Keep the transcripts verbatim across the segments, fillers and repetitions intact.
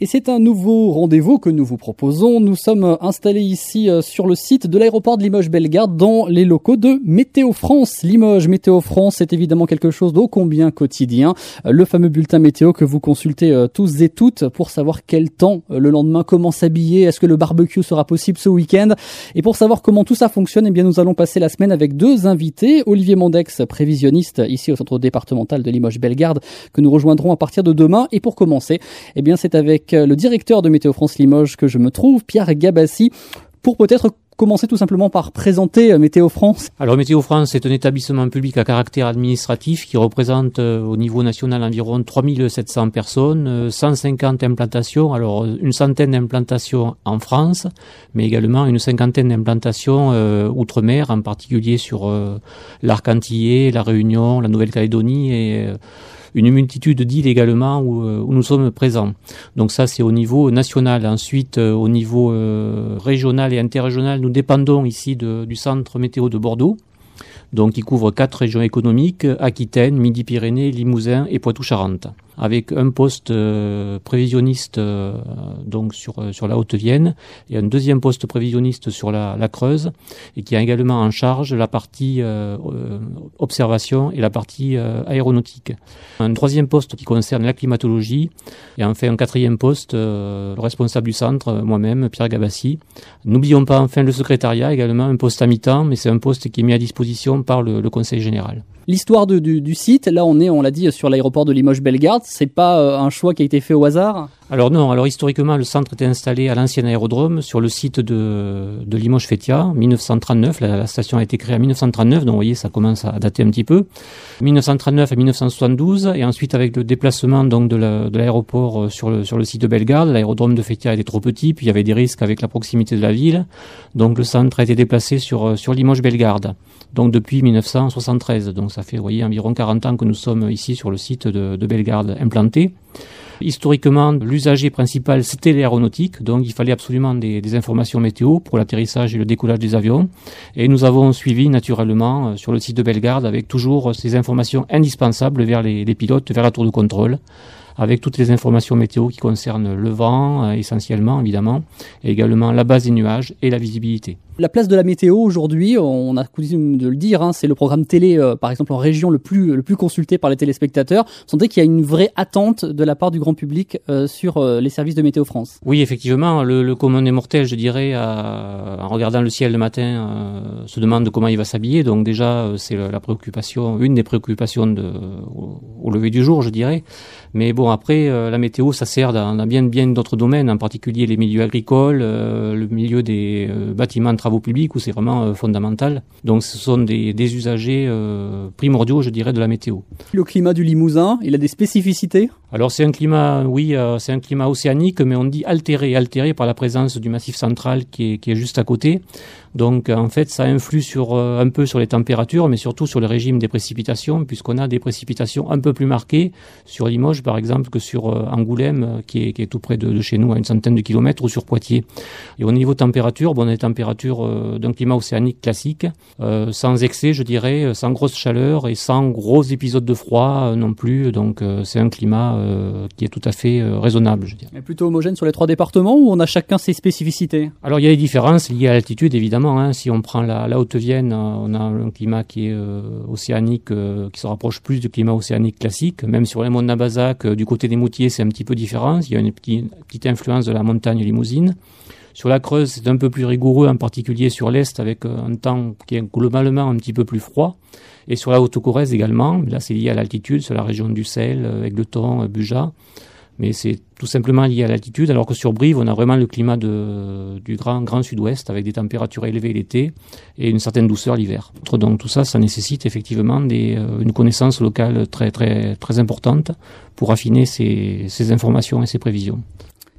Et c'est un nouveau rendez-vous que nous vous proposons. Nous sommes installés ici sur le site de l'aéroport de Limoges-Bellegarde dans les locaux de Météo France. Limoges Météo France, c'est évidemment quelque chose d'ô combien quotidien. Le fameux bulletin météo que vous consultez tous et toutes pour savoir quel temps le lendemain, comment s'habiller, est-ce que le barbecue sera possible ce week-end. Et pour savoir comment tout ça fonctionne, eh bien nous allons passer la semaine avec deux invités. Olivier Mondex, prévisionniste ici au centre départemental de Limoges-Bellegarde, que nous rejoindrons à partir de demain. Et pour commencer, eh bien c'est avec le directeur de Météo France Limoges que je me trouve, Pierre Gabassi, pour peut-être commencer tout simplement par présenter Météo France. Alors Météo France est un établissement public à caractère administratif qui représente euh, au niveau national environ trois mille sept cents personnes, euh, cent cinquante implantations, alors une centaine d'implantations en France, mais également une cinquantaine d'implantations euh, outre-mer, en particulier sur euh, l'arc antillais, la Réunion, la Nouvelle-Calédonie et euh, une multitude d'îles également où, où nous sommes présents. Donc ça, c'est au niveau national. Ensuite, euh, au niveau euh, régional et interrégional, nous dépendons ici de, du centre météo de Bordeaux, donc qui couvre quatre régions économiques, Aquitaine, Midi-Pyrénées, Limousin et Poitou-Charentes, avec un poste euh, prévisionniste euh, donc sur sur la Haute-Vienne et un deuxième poste prévisionniste sur la, la Creuse, et qui a également en charge la partie euh, euh, observation et la partie euh, aéronautique. Un troisième poste qui concerne la climatologie, et enfin un quatrième poste, euh, le responsable du centre, moi-même, Pierre Gabassi. N'oublions pas enfin le secrétariat, également un poste à mi-temps, mais c'est un poste qui est mis à disposition par le, le Conseil général. L'histoire de, du, du site, là on est, on l'a dit, sur l'aéroport de Limoges-Bellegarde, c'est pas euh, un choix qui a été fait au hasard? Alors non, alors historiquement le centre était installé à l'ancien aérodrome sur le site de, de Limoges-Fétia, dix-neuf cent trente-neuf, la, la station a été créée en dix-neuf cent trente-neuf, donc vous voyez ça commence à dater un petit peu. dix-neuf cent trente-neuf à dix-neuf cent soixante-douze, et ensuite avec le déplacement donc de, la, de l'aéroport sur le, sur le site de Bellegarde, l'aérodrome de Fétia était trop petit, puis il y avait des risques avec la proximité de la ville, donc le centre a été déplacé sur, sur Limoges-Bellegarde, donc depuis dix-neuf cent soixante-treize, donc ça fait vous voyez, environ quarante ans que nous sommes ici sur le site de, de Bellegarde implanté. Historiquement, l'usager principal, c'était l'aéronautique, donc il fallait absolument des, des informations météo pour l'atterrissage et le décollage des avions. Et nous avons suivi naturellement euh, sur le site de Bellegarde avec toujours ces informations indispensables vers les, les pilotes, vers la tour de contrôle, avec toutes les informations météo qui concernent le vent, euh, essentiellement évidemment, et également la base des nuages et la visibilité. La place de la météo aujourd'hui, on a coutume de le dire, hein, c'est le programme télé, euh, par exemple en région, le plus le plus consulté par les téléspectateurs. Vous sentez qu'il y a une vraie attente de la part du grand public euh, sur euh, les services de Météo France? Oui, effectivement, le, le commun des mortels, je dirais, euh, en regardant le ciel le matin, euh, se demande comment il va s'habiller. Donc déjà, euh, c'est la préoccupation, une des préoccupations de, au, au lever du jour, je dirais. Mais bon, après, euh, la météo, ça sert dans, dans bien bien d'autres domaines, en particulier les milieux agricoles, euh, le milieu des euh, bâtiments de travaux publics où c'est vraiment euh, fondamental. Donc ce sont des, des usagers euh, primordiaux, je dirais, de la météo. Le climat du Limousin, il a des spécificités? Alors c'est un climat, oui, euh, c'est un climat océanique, mais on dit altéré, altéré par la présence du Massif central qui est, qui est juste à côté. Donc en fait, ça influe sur euh, un peu sur les températures, mais surtout sur le régime des précipitations, puisqu'on a des précipitations un peu plus marquées sur Limoges, par exemple, que sur euh, Angoulême, euh, qui, est, qui est tout près de, de chez nous, à une centaine de kilomètres, ou sur Poitiers. Et au niveau température, bon, on a des températures euh, d'un climat océanique classique, euh, sans excès, je dirais, sans grosse chaleur et sans gros épisodes de froid euh, non plus. Donc euh, c'est un climat euh, qui est tout à fait euh, raisonnable, je dirais. Et plutôt homogène sur les trois départements, ou on a chacun ses spécificités? Alors il y a des différences liées à l'altitude, évidemment. Hein. Si on prend la, la Haute-Vienne, on a un climat qui est euh, océanique, euh, qui se rapproche plus du climat océanique classique. Même sur les monts de Nabazac, euh, du côté des Moutiers, c'est un petit peu différent. Il y a une petite, petite influence de la montagne limousine. Sur la Creuse, c'est un peu plus rigoureux, en particulier sur l'Est, avec un temps qui est globalement un petit peu plus froid. Et sur la Haute-Corrèze également, là c'est lié à l'altitude, sur la région du Sel, Égletons, Buja. Mais c'est tout simplement lié à l'altitude, alors que sur Brive, on a vraiment le climat de, du grand, grand sud-ouest, avec des températures élevées l'été et une certaine douceur l'hiver. Donc tout ça, ça nécessite effectivement des, une connaissance locale très, très, très importante pour affiner ces, ces informations et ces prévisions.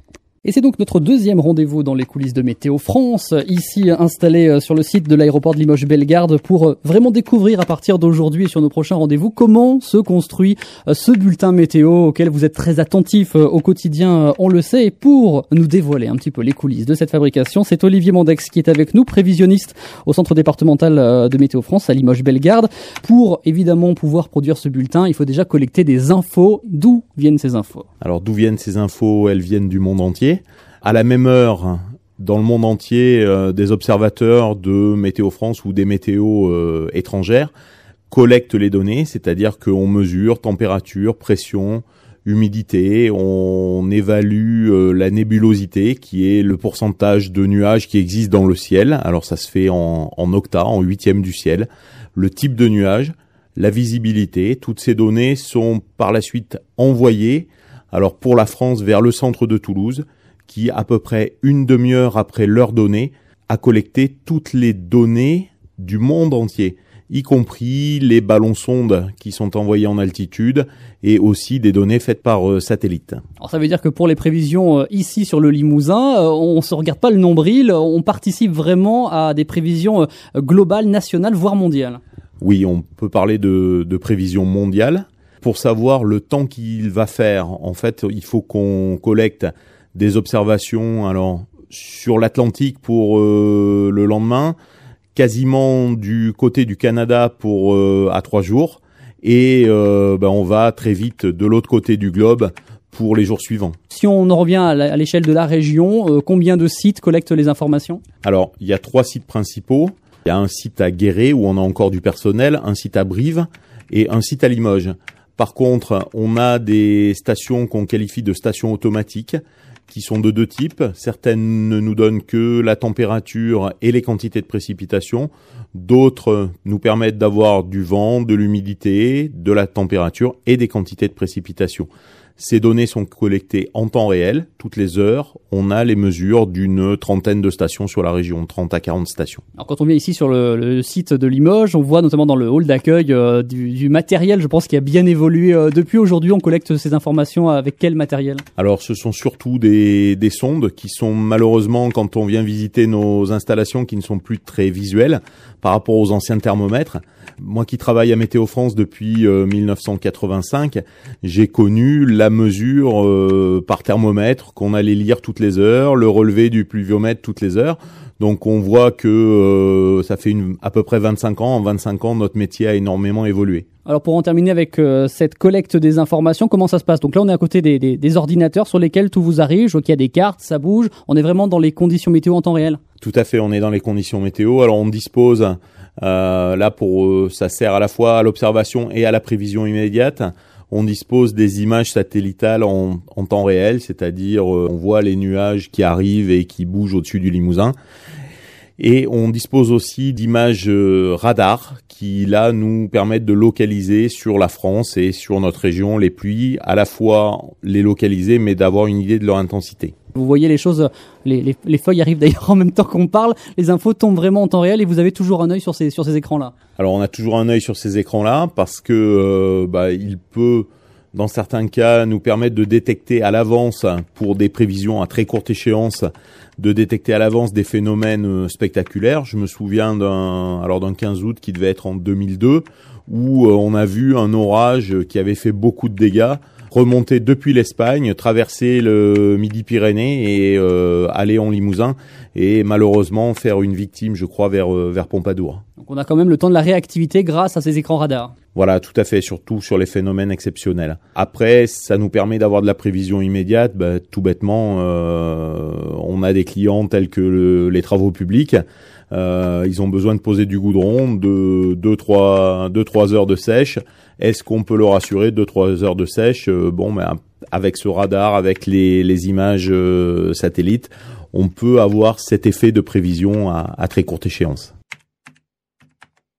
Et c'est donc notre deuxième rendez-vous dans les coulisses de Météo France, ici installé sur le site de l'aéroport de Limoges-Bellegarde pour vraiment découvrir à partir d'aujourd'hui et sur nos prochains rendez-vous comment se construit ce bulletin météo auquel vous êtes très attentifs au quotidien, on le sait. Et pour nous dévoiler un petit peu les coulisses de cette fabrication, c'est Olivier Mandex qui est avec nous, prévisionniste au centre départemental de Météo France à Limoges-Bellegarde. Pour évidemment pouvoir produire ce bulletin, il faut déjà collecter des infos. D'où viennent ces infos ? Alors d'où viennent ces infos ? Elles viennent du monde entier. À la même heure, dans le monde entier, euh, des observateurs de Météo France ou des météos euh, étrangères collectent les données, c'est-à-dire qu'on mesure température, pression, humidité, on évalue euh, la nébulosité, qui est le pourcentage de nuages qui existent dans le ciel. Alors ça se fait en, en octa, en huitième du ciel. Le type de nuage, la visibilité, toutes ces données sont par la suite envoyées, alors pour la France, vers le centre de Toulouse, qui, à peu près une demi-heure après leur donnée, a collecté toutes les données du monde entier, y compris les ballons-sondes qui sont envoyés en altitude et aussi des données faites par euh, satellite. Alors ça veut dire que pour les prévisions euh, ici sur le Limousin, euh, on ne se regarde pas le nombril, on participe vraiment à des prévisions euh, globales, nationales, voire mondiales. Oui, on peut parler de, de prévisions mondiales. Pour savoir le temps qu'il va faire, en fait, il faut qu'on collecte des observations alors sur l'Atlantique pour euh, le lendemain, quasiment du côté du Canada pour euh, à trois jours, et euh, ben on va très vite de l'autre côté du globe pour les jours suivants. Si on en revient à l'échelle de la région, euh, combien de sites collectent les informations ? Alors, il y a trois sites principaux. Il y a un site à Guéret où on a encore du personnel, un site à Brive et un site à Limoges. Par contre, on a des stations qu'on qualifie de stations automatiques, qui sont de deux types. Certaines ne nous donnent que la température et les quantités de précipitations. D'autres nous permettent d'avoir du vent, de l'humidité, de la température et des quantités de précipitations. Ces données sont collectées en temps réel, toutes les heures. On a les mesures d'une trentaine de stations sur la région, trente à quarante stations. Alors quand on vient ici sur le, le site de Limoges, on voit notamment dans le hall d'accueil euh, du, du matériel, je pense, qui a bien évolué euh, depuis. Aujourd'hui, on collecte ces informations avec quel matériel ? Alors ce sont surtout des, des sondes qui sont malheureusement, quand on vient visiter nos installations, qui ne sont plus très visuelles par rapport aux anciens thermomètres. Moi qui travaille à Météo France depuis euh, mille neuf cent quatre-vingt-cinq, j'ai connu la mesure euh, par thermomètre qu'on allait lire toutes les heures, le relevé du pluviomètre toutes les heures. Donc on voit que euh, ça fait une, à peu près vingt-cinq ans. En vingt-cinq ans, notre métier a énormément évolué. Alors pour en terminer avec euh, cette collecte des informations, comment ça se passe ? Donc là on est à côté des, des, des ordinateurs sur lesquels tout vous arrive, je vois qu'il y a des cartes, ça bouge, on est vraiment dans les conditions météo en temps réel ? Tout à fait, on est dans les conditions météo. Alors on dispose, euh, là pour euh, ça sert à la fois à l'observation et à la prévision immédiate. On dispose des images satellitales en, en temps réel, c'est-à-dire euh, on voit les nuages qui arrivent et qui bougent au-dessus du Limousin. Et on dispose aussi d'images euh, radar qui, là, nous permettent de localiser sur la France et sur notre région les pluies, à la fois les localiser, mais d'avoir une idée de leur intensité. Vous voyez les choses, les, les, les feuilles arrivent d'ailleurs en même temps qu'on parle, les infos tombent vraiment en temps réel et vous avez toujours un œil sur ces, sur ces écrans-là. Alors on a toujours un œil sur ces écrans-là parce que euh, bah, il peut, dans certains cas, nous permettre de détecter à l'avance, pour des prévisions à très courte échéance, de détecter à l'avance des phénomènes spectaculaires. Je me souviens d'un, alors d'un quinze août qui devait être en deux mille deux, où on a vu un orage qui avait fait beaucoup de dégâts remonter depuis l'Espagne, traverser le Midi-Pyrénées et euh, aller en Limousin et malheureusement faire une victime, je crois, vers, euh, vers Pompadour. Donc on a quand même le temps de la réactivité grâce à ces écrans radars. Voilà, tout à fait, surtout sur les phénomènes exceptionnels. Après, ça nous permet d'avoir de la prévision immédiate. Bah, tout bêtement, euh, on a des clients tels que le, les travaux publics. Euh, ils ont besoin de poser du goudron, de deux trois deux trois heures de sèche. Est-ce qu'on peut leur assurer deux trois heures de sèche ? euh, Bon, ben avec ce radar, avec les les images euh, satellites, on peut avoir cet effet de prévision à, à très courte échéance.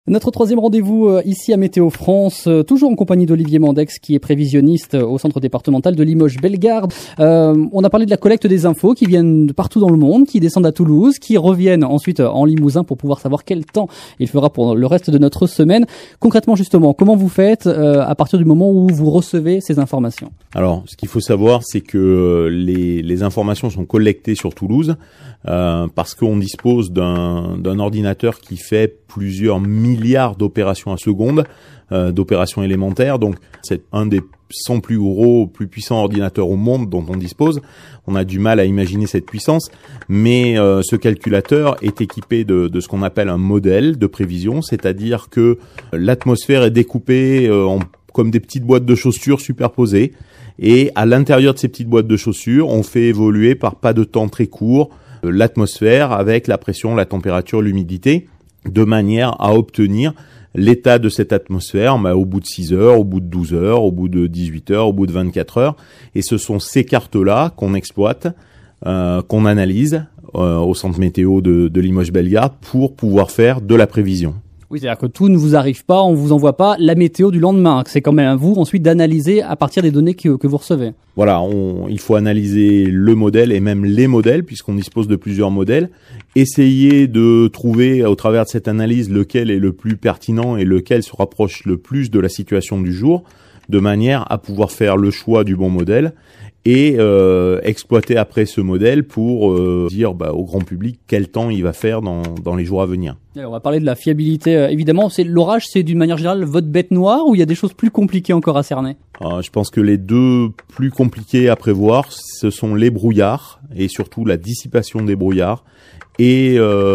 Notre troisième rendez-vous euh, ici à Météo France, euh, toujours en compagnie d'Olivier Mandex qui est prévisionniste euh, au centre départemental de Limoges-Bellegarde. Euh, on a parlé de la collecte des infos qui viennent de partout dans le monde, qui descendent à Toulouse, qui reviennent ensuite euh, en Limousin pour pouvoir savoir quel temps il fera pour le reste de notre semaine. Concrètement justement, comment vous faites euh, à partir du moment où vous recevez ces informations? Alors, ce qu'il faut savoir, c'est que les, les informations sont collectées sur Toulouse euh, parce qu'on dispose d'un, d'un ordinateur qui fait plusieurs milliards d'opérations à seconde, euh, d'opérations élémentaires. Donc, c'est un des cent plus gros, plus puissants ordinateurs au monde dont on dispose. On a du mal à imaginer cette puissance, mais euh, ce calculateur est équipé de, de ce qu'on appelle un modèle de prévision, c'est-à-dire que l'atmosphère est découpée euh, en, comme des petites boîtes de chaussures superposées. Et à l'intérieur de ces petites boîtes de chaussures, on fait évoluer par pas de temps très court l'atmosphère avec la pression, la température, l'humidité, de manière à obtenir l'état de cette atmosphère bah, au bout de six heures, au bout de douze heures, au bout de dix-huit heures, au bout de vingt-quatre heures. Et ce sont ces cartes-là qu'on exploite, euh, qu'on analyse euh, au centre météo de, de Limoges-Bellegarde pour pouvoir faire de la prévision. Oui, c'est-à-dire que tout ne vous arrive pas, on vous envoie pas la météo du lendemain. C'est quand même à vous ensuite d'analyser à partir des données que, que vous recevez. Voilà, on, il faut analyser le modèle et même les modèles puisqu'on dispose de plusieurs modèles. Essayer de trouver au travers de cette analyse lequel est le plus pertinent et lequel se rapproche le plus de la situation du jour, de manière à pouvoir faire le choix du bon modèle et euh, exploiter après ce modèle pour euh, dire bah, au grand public quel temps il va faire dans, dans les jours à venir. Et on va parler de la fiabilité, euh, évidemment. C'est, l'orage, c'est d'une manière générale votre bête noire ou il y a des choses plus compliquées encore à cerner? euh, Je pense que les deux plus compliqués à prévoir, ce sont les brouillards et surtout la dissipation des brouillards et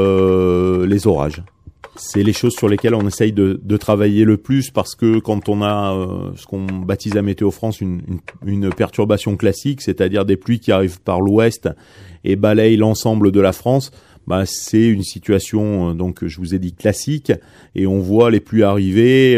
euh, les orages. C'est les choses sur lesquelles on essaye de, de travailler le plus parce que quand on a euh, ce qu'on baptise à Météo France une, une, une perturbation classique, c'est-à-dire des pluies qui arrivent par l'ouest et balayent l'ensemble de la France, bah, c'est une situation, donc je vous ai dit classique, et on voit les pluies arriver,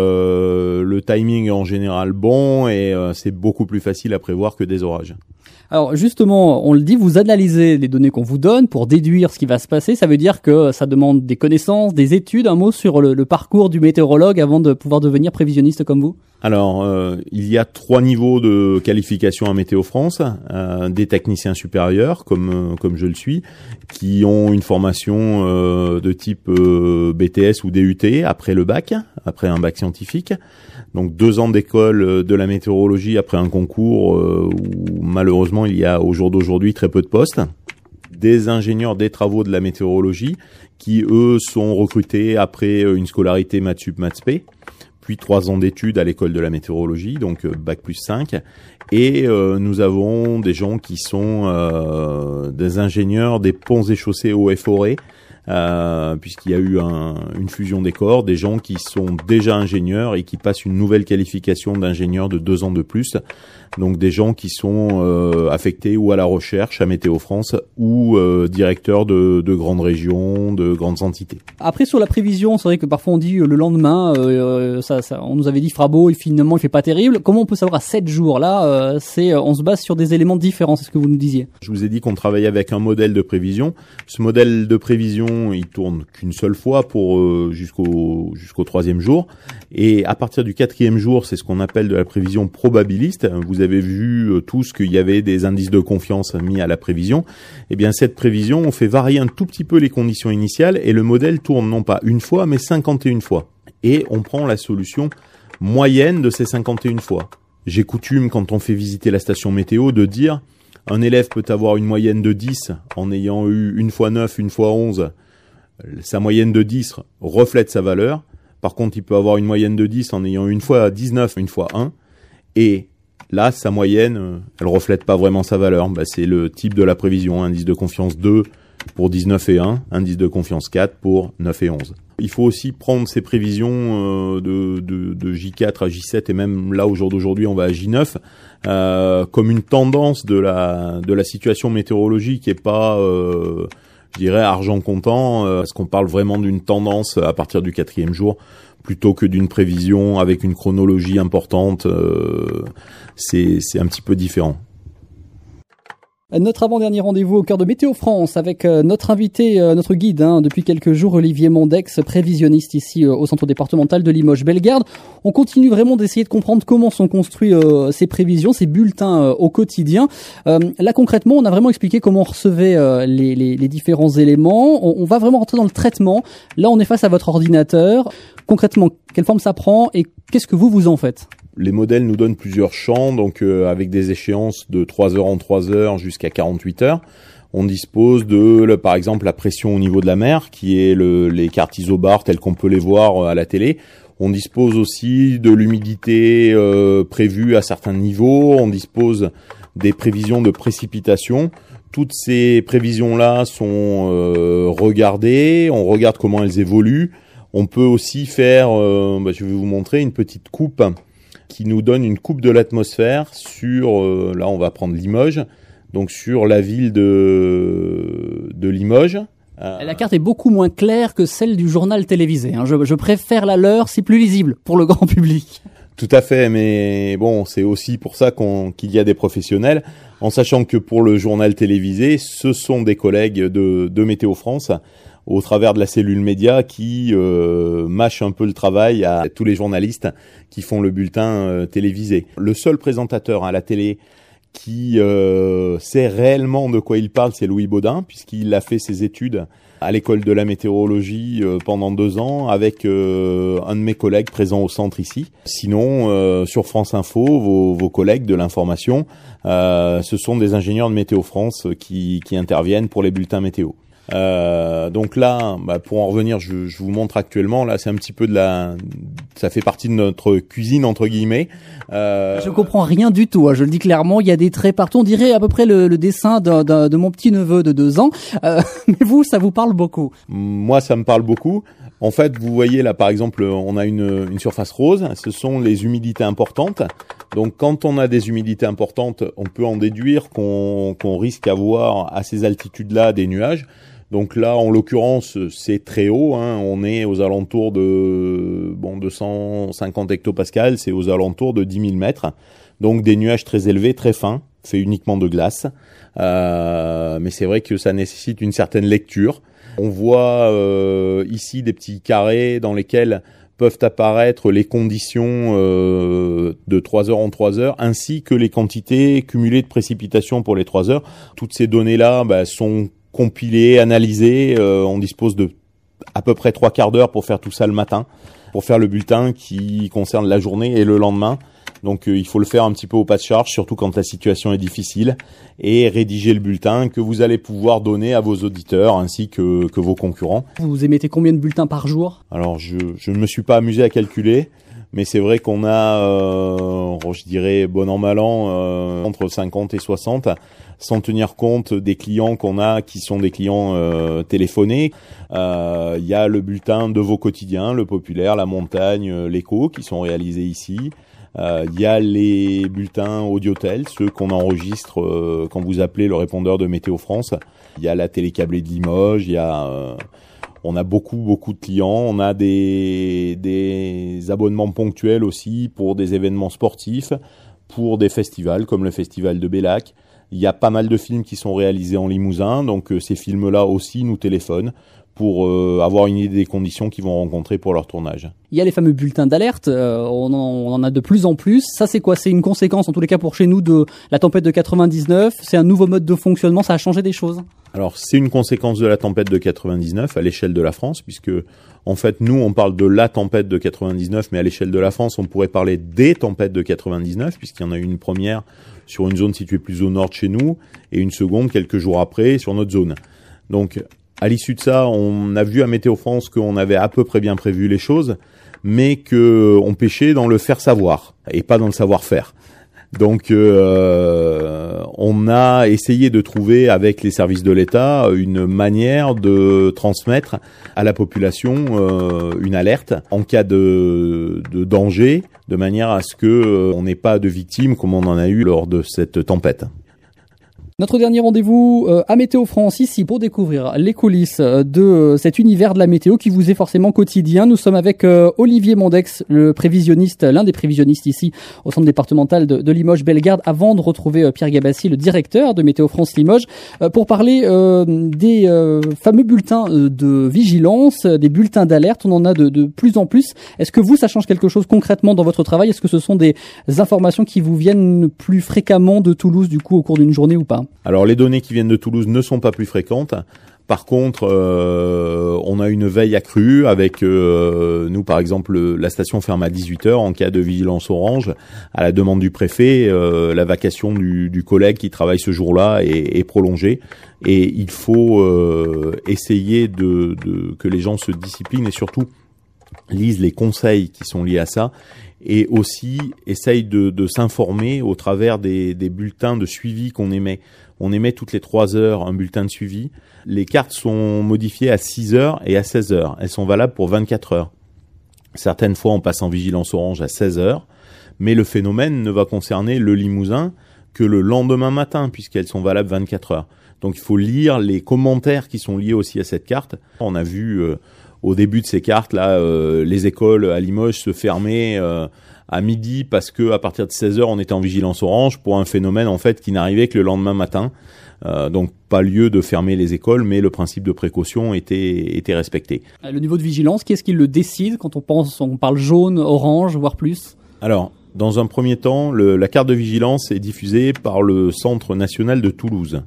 euh, le timing est en général bon et euh, c'est beaucoup plus facile à prévoir que des orages. Alors justement, on le dit, vous analysez les données qu'on vous donne pour déduire ce qui va se passer. Ça veut dire que ça demande des connaissances, des études, un mot sur le, le parcours du météorologue avant de pouvoir devenir prévisionniste comme vous? Alors, euh, il y a trois niveaux de qualification à Météo France. Euh, des techniciens supérieurs, comme euh, comme je le suis, qui ont une formation euh, de type euh, B T S ou D U T après le bac, après un bac scientifique. Donc deux ans d'école de la météorologie après un concours euh, où malheureusement il y a au jour d'aujourd'hui très peu de postes. Des ingénieurs des travaux de la météorologie qui eux sont recrutés après une scolarité maths sup maths spé, puis trois ans d'études à l'école de la météorologie, donc bac plus cinq. Et euh, nous avons des gens qui sont euh, des ingénieurs des ponts et chaussées eaux et forêts, Euh, puisqu'il y a eu un, une fusion des corps, des gens qui sont déjà ingénieurs et qui passent une nouvelle qualification d'ingénieur de deux ans de plus. Donc des gens qui sont euh, affectés ou à la recherche à Météo France ou euh, directeurs de, de grandes régions, de grandes entités. Après sur la prévision, c'est vrai que parfois on dit euh, le lendemain, euh, ça, ça, on nous avait dit il fera beau et finalement il fait pas terrible. Comment on peut savoir à sept jours là euh, c'est, on se base sur des éléments différents, c'est ce que vous nous disiez. Je vous ai dit qu'on travaillait avec un modèle de prévision. Ce modèle de prévision, il tourne qu'une seule fois pour euh, jusqu'au jusqu'au troisième jour. Et à partir du quatrième jour, c'est ce qu'on appelle de la prévision probabiliste. Vous avez vu euh, tous qu'il y avait des indices de confiance mis à la prévision. Eh bien, cette prévision, on fait varier un tout petit peu les conditions initiales et le modèle tourne non pas une fois, mais cinquante et une fois. Et on prend la solution moyenne de ces cinquante et une fois. J'ai coutume, quand on fait visiter la station météo, de dire un élève peut avoir une moyenne de dix en ayant eu une fois neuf, une fois onze. Sa moyenne de dix reflète sa valeur. Par contre, il peut avoir une moyenne de dix en ayant une fois dix-neuf, une fois un. Et là, sa moyenne, elle reflète pas vraiment sa valeur. Bah, c'est le type de la prévision. Indice de confiance deux pour dix-neuf et un. Indice de confiance quatre pour neuf et onze. Il faut aussi prendre ces prévisions de, de, de J quatre à J sept et même là, au jour d'aujourd'hui, on va à J neuf, euh, comme une tendance de la, de la situation météorologique et pas... Euh, je dirais argent comptant, euh, parce qu'on parle vraiment d'une tendance à partir du quatrième jour, plutôt que d'une prévision avec une chronologie importante. Euh, c'est, c'est un petit peu différent. Notre avant-dernier rendez-vous au cœur de Météo France avec euh, notre invité, euh, notre guide hein, depuis quelques jours, Olivier Mondex, prévisionniste ici euh, au centre départemental de Limoges-Bellegarde. On continue vraiment d'essayer de comprendre comment sont construits euh, ces prévisions, ces bulletins euh, au quotidien. Euh, là concrètement, on a vraiment expliqué comment on recevait euh, les, les, les différents éléments. On, on va vraiment rentrer dans le traitement. Là, on est face à votre ordinateur. Concrètement, quelle forme ça prend et qu'est-ce que vous vous en faites ? Les modèles nous donnent plusieurs champs, donc euh, avec des échéances de trois heures en trois heures jusqu'à quarante-huit heures. On dispose de, le, par exemple, la pression au niveau de la mer, qui est le, les cartes isobars telles qu'on peut les voir à la télé. On dispose aussi de l'humidité euh, prévue à certains niveaux. On dispose des prévisions de précipitations. Toutes ces prévisions-là sont euh, regardées. On regarde comment elles évoluent. On peut aussi faire, euh, bah, je vais vous montrer, une petite coupe qui nous donne une coupe de l'atmosphère sur, euh, là on va prendre Limoges, donc sur la ville de, de Limoges. Euh... La carte est beaucoup moins claire que celle du journal télévisé. Hein. Je, je préfère la leur, c'est plus lisible pour le grand public. Tout à fait, mais bon, c'est aussi pour ça qu'on, qu'il y a des professionnels, en sachant que pour le journal télévisé, ce sont des collègues de, de Météo France, au travers de la cellule média qui euh, mâche un peu le travail à tous les journalistes qui font le bulletin euh, télévisé. Le seul présentateur à la télé qui euh, sait réellement de quoi il parle, c'est Louis Baudin, puisqu'il a fait ses études à l'école de la météorologie euh, pendant deux ans avec euh, un de mes collègues présents au centre ici. Sinon, euh, sur France Info, vos, vos collègues de l'information, euh, ce sont des ingénieurs de Météo France qui, qui interviennent pour les bulletins météo. Euh, donc là, bah, pour en revenir, je, je vous montre actuellement. Là, c'est un petit peu de la, ça fait partie de notre cuisine entre guillemets. Euh... Je comprends rien du tout. Hein, je le dis clairement. Il y a des traits partout. On dirait à peu près le, le dessin d'un, d'un, de mon petit neveu de deux ans. Euh, mais vous, ça vous parle beaucoup. Moi, ça me parle beaucoup. En fait, vous voyez là, par exemple, on a une, une surface rose. Ce sont les humidités importantes. Donc, quand on a des humidités importantes, on peut en déduire qu'on, qu'on risque d'avoir à ces altitudes-là des nuages. Donc là, en l'occurrence, c'est très haut. Hein. On est aux alentours de bon deux cent cinquante hectopascales, c'est aux alentours de dix mille mètres. Donc des nuages très élevés, très fins, faits uniquement de glace. Euh, mais c'est vrai que ça nécessite une certaine lecture. On voit euh, ici des petits carrés dans lesquels peuvent apparaître les conditions euh, de trois heures en trois heures, ainsi que les quantités cumulées de précipitations pour les trois heures. Toutes ces données-là bah, sont compilées, analysées. Euh, on dispose de à peu près trois quarts d'heure pour faire tout ça le matin, pour faire le bulletin qui concerne la journée et le lendemain. Donc euh, il faut le faire un petit peu au pas de charge, surtout quand la situation est difficile, et rédiger le bulletin que vous allez pouvoir donner à vos auditeurs ainsi que, que vos concurrents. Vous émettez combien de bulletins par jour ? Alors je je ne me suis pas amusé à calculer, mais c'est vrai qu'on a, euh, je dirais bon an mal an, euh, entre cinquante et soixante, sans tenir compte des clients qu'on a qui sont des clients euh, téléphonés. Il euh, y a le bulletin de vos quotidiens, le populaire, la montagne, l'écho, qui sont réalisés ici. Il euh, y a les bulletins audiotel, ceux qu'on enregistre euh, quand vous appelez le répondeur de Météo France. Il y a la télé câblée de Limoges, il y a... Euh, on a beaucoup, beaucoup de clients. On a des, des abonnements ponctuels aussi pour des événements sportifs, pour des festivals comme le festival de Bellac. Il y a pas mal de films qui sont réalisés en Limousin, donc euh, ces films-là aussi nous téléphonent pour euh, avoir une idée des conditions qu'ils vont rencontrer pour leur tournage. Il y a les fameux bulletins d'alerte, euh, on, en, on en a de plus en plus. Ça c'est quoi ? C'est une conséquence, en tous les cas pour chez nous, de la tempête de quatre-vingt-dix-neuf. C'est un nouveau mode de fonctionnement, ça a changé des choses ? Alors c'est une conséquence de la tempête de quatre-vingt-dix-neuf à l'échelle de la France, puisque en fait nous on parle de la tempête de quatre-vingt-dix-neuf, mais à l'échelle de la France on pourrait parler des tempêtes de quatre-vingt-dix-neuf, puisqu'il y en a eu une première sur une zone située plus au nord de chez nous, et une seconde quelques jours après sur notre zone. Donc à l'issue de ça, on a vu à Météo France qu'on avait à peu près bien prévu les choses, mais qu'on pêchait dans le faire savoir et pas dans le savoir-faire. Donc euh, on a essayé de trouver avec les services de l'État une manière de transmettre à la population euh, une alerte en cas de, de danger, de manière à ce que euh, on n'ait pas de victimes comme on en a eu lors de cette tempête. Notre dernier rendez-vous euh, à Météo France, ici, pour découvrir les coulisses de euh, cet univers de la météo qui vous est forcément quotidien. Nous sommes avec euh, Olivier Mondex, le prévisionniste, l'un des prévisionnistes ici au centre départemental de, de Limoges-Bellegarde, avant de retrouver euh, Pierre Gabassi, le directeur de Météo France Limoges, euh, pour parler euh, des euh, fameux bulletins euh, de vigilance, euh, des bulletins d'alerte. On en a de, de plus en plus. Est-ce que vous, ça change quelque chose concrètement dans votre travail? Est-ce que ce sont des informations qui vous viennent plus fréquemment de Toulouse, du coup, au cours d'une journée ou pas? Alors les données qui viennent de Toulouse ne sont pas plus fréquentes. Par contre, euh, on a une veille accrue avec euh, nous, par exemple, la station ferme à dix-huit heures en cas de vigilance orange. À la demande du préfet, euh, la vacation du, du collègue qui travaille ce jour-là est, est prolongée. Et il faut euh, essayer de, de que les gens se disciplinent et surtout lisent les conseils qui sont liés à ça. Et aussi essaye de, de s'informer au travers des, des bulletins de suivi qu'on émet. On émet toutes les trois heures un bulletin de suivi. Les cartes sont modifiées à six heures et à seize heures. Elles sont valables pour vingt-quatre heures. Certaines fois, on passe en vigilance orange à seize heures, mais le phénomène ne va concerner le Limousin que le lendemain matin, puisqu'elles sont valables vingt-quatre heures. Donc il faut lire les commentaires qui sont liés aussi à cette carte. On a vu... Euh, Au début de ces cartes, là, euh, les écoles à Limoges se fermaient euh, à midi parce que à partir de seize heures, on était en vigilance orange pour un phénomène en fait qui n'arrivait que le lendemain matin. Euh, donc pas lieu de fermer les écoles, mais le principe de précaution était était respecté. Le niveau de vigilance, qui est-ce qui le décide quand on pense, on parle jaune, orange, voire plus? Alors, dans un premier temps, le, la carte de vigilance est diffusée par le Centre national de Toulouse,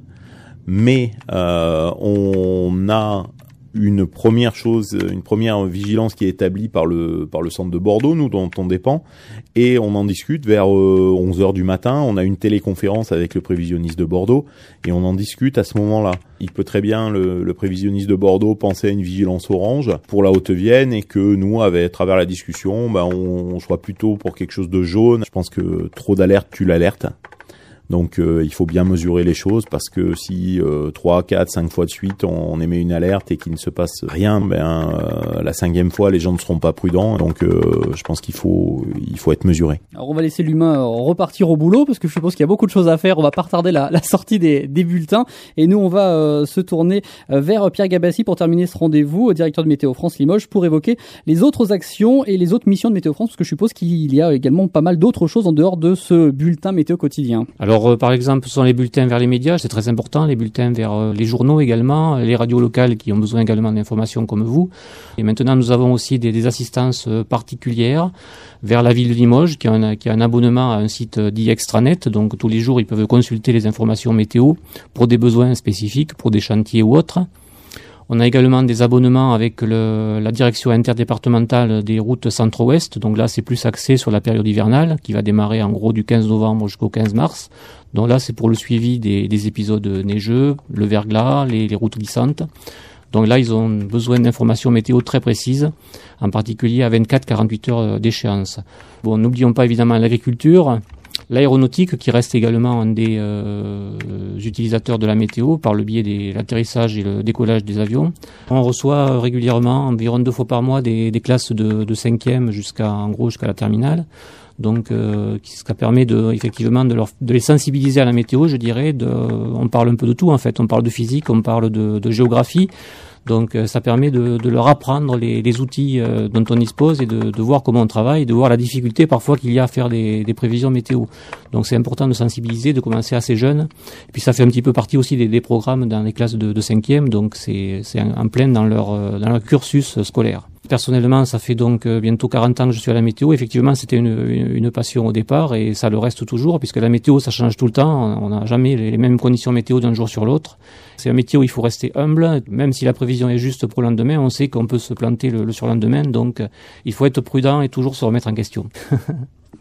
mais euh, on a une première chose, une première vigilance qui est établie par le par le centre de Bordeaux, nous dont on dépend, et on en discute vers euh, onze heures du matin. On a une téléconférence avec le prévisionniste de Bordeaux et on en discute à ce moment-là. Il peut très bien le, le prévisionniste de Bordeaux penser à une vigilance orange pour la Haute-Vienne et que nous, avec à travers la discussion, ben on, on soit plutôt pour quelque chose de jaune. Je pense que trop d'alerte tue l'alerte. Donc euh, il faut bien mesurer les choses parce que si euh, trois, quatre, cinq fois de suite on, on émet une alerte et qu'il ne se passe rien, ben euh, la cinquième fois les gens ne seront pas prudents. Donc euh, je pense qu'il faut il faut être mesuré. Alors on va laisser l'humain repartir au boulot parce que je suppose qu'il y a beaucoup de choses à faire. On va pas retarder la, la sortie des, des bulletins et nous on va euh, se tourner vers Pierre Gabassi pour terminer ce rendez-vous, directeur de Météo France Limoges, pour évoquer les autres actions et les autres missions de Météo France parce que je suppose qu'il y a également pas mal d'autres choses en dehors de ce bulletin météo quotidien. Alors Alors, euh, par exemple, ce sont les bulletins vers les médias, c'est très important, les bulletins vers euh, les journaux également, les radios locales qui ont besoin également d'informations comme vous. Et maintenant, nous avons aussi des, des assistances euh, particulières vers la ville de Limoges, qui a, un, qui a un abonnement à un site euh, dit Extranet. Donc, tous les jours, ils peuvent consulter les informations météo pour des besoins spécifiques, pour des chantiers ou autres. On a également des abonnements avec le, la direction interdépartementale des routes centre-ouest. Donc là, c'est plus axé sur la période hivernale qui va démarrer en gros du quinze novembre jusqu'au quinze mars. Donc là, c'est pour le suivi des, des épisodes neigeux, le verglas, les, les routes glissantes. Donc là, ils ont besoin d'informations météo très précises, en particulier à vingt-quatre à quarante-huit heures d'échéance. Bon, n'oublions pas évidemment l'agriculture. L'aéronautique qui reste également un des euh, utilisateurs de la météo par le biais de l'atterrissage et le décollage des avions. On reçoit régulièrement, environ deux fois par mois, des, des classes de, de cinquième jusqu'à, en gros, jusqu'à la terminale. Donc, euh, ce qui permet de, effectivement, de, leur, de les sensibiliser à la météo, je dirais. De, on parle un peu de tout, en fait. On parle de physique, on parle de, de géographie. Donc euh, ça permet de, de leur apprendre les, les outils euh, dont on dispose et de, de voir comment on travaille, de voir la difficulté parfois qu'il y a à faire des, des prévisions météo. Donc c'est important de sensibiliser, de commencer assez jeune. Et puis ça fait un petit peu partie aussi des, des programmes dans les classes de, de cinquième, donc c'est, c'est en plein dans leur, euh, dans leur cursus scolaire. Personnellement, ça fait donc euh, bientôt quarante ans que je suis à la météo. Effectivement, c'était une, une, une passion au départ et ça le reste toujours puisque la météo, ça change tout le temps. On n'a jamais les, les mêmes conditions météo d'un jour sur l'autre. C'est un métier où il faut rester humble. Même si la prévision est juste pour le lendemain, on sait qu'on peut se planter le, le surlendemain. Donc, il faut être prudent et toujours se remettre en question.